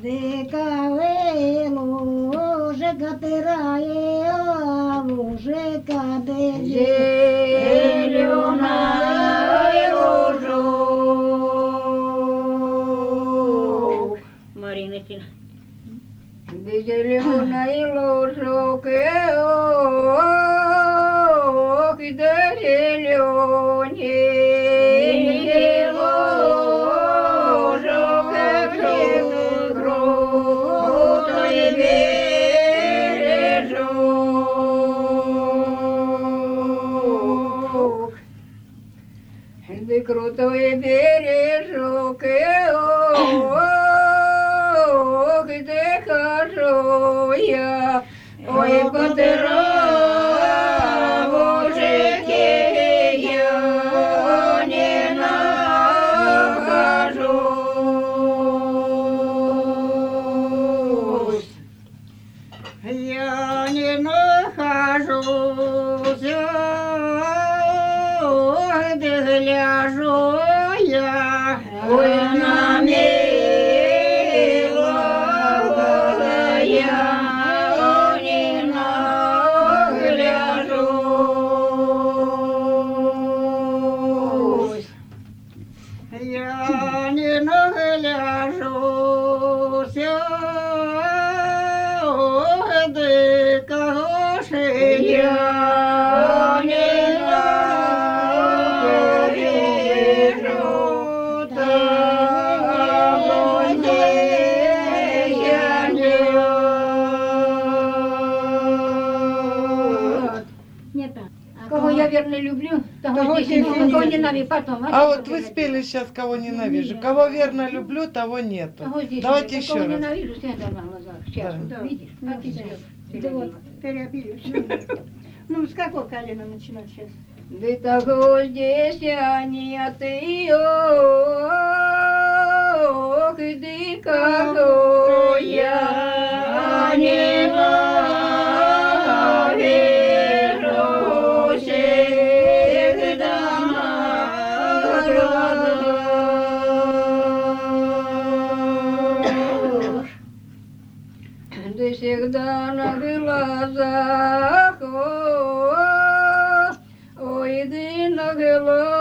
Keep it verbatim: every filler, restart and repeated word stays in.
Дикаве ложека тирає, а ложека де зелена ложок. Марина Тина. Де зелений ложок, ох, і де зелений ложок, крутой бережок. Де крутой бережок, ох, де хожу я, ой, по дорожке я не нахожусь. Я не нахожусь, ой, де гляжу я, ой, на милого я не нагляжусь. Я не нагляжусь, ой, дикого ж я не навіжу, того не я не от. Не так. Кого я верно люблю, того, Того здесь нет, здесь кого нет. ненавижу, потом. А вот вы спели сейчас «Кого ненавижу». Кого верно люблю, того нету. Кого здесь Давайте нет, еще кого раз. ненавижу, стоят на глазах. Сейчас, Да. вот, видишь? Да, Как идет. Да вот, перебили всё. Ну, с какого колена начинать сейчас? Да того здесь я нет ее, ох, и ты кого я не навижу, всегда на глазах. Ты всегда на глазах, ой, ты на глазах.